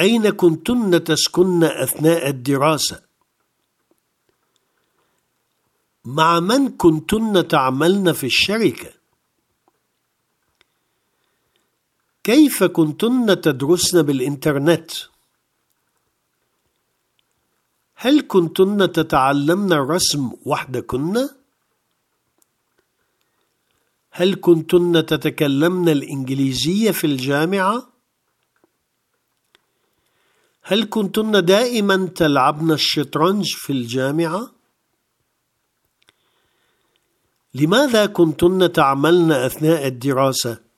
أين كنتن تسكن أثناء الدراسة؟ مع من كنتن تعملن في الشركة؟ كيف كنتن تدرسن بالإنترنت؟ هل كنتن تتعلمن الرسم وحدكن؟ هل كنتن تتكلمن الإنجليزية في الجامعة؟ هل كنتن دائما تلعبن الشطرنج في الجامعة؟ لماذا كنتن تعملن أثناء الدراسة؟